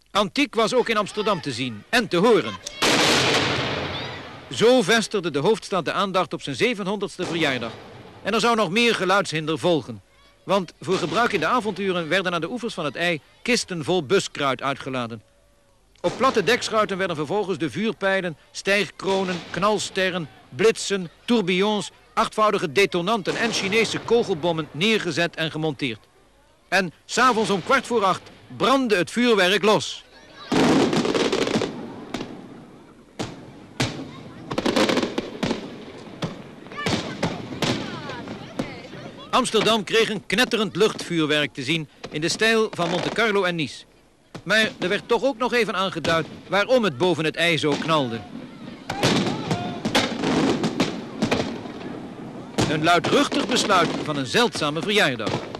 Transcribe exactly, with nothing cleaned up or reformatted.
Antiek was ook in Amsterdam te zien en te horen. Zo vestigde de hoofdstad de aandacht op zijn zevenhonderdste verjaardag. En er zou nog meer geluidshinder volgen. Want voor gebruik in de avonturen werden aan de oevers van het IJ kisten vol buskruid uitgeladen. Op platte dekschuiten werden vervolgens de vuurpijlen, stijgkronen, knalsterren, blitsen, tourbillons, achtvoudige detonanten en Chinese kogelbommen neergezet en gemonteerd. En 's avonds om kwart voor acht brandde het vuurwerk los. Amsterdam kreeg een knetterend luchtvuurwerk te zien in de stijl van Monte Carlo en Nice. Maar er werd toch ook nog even aangeduid waarom het boven het IJ zo knalde. Een luidruchtig besluit van een zeldzame verjaardag.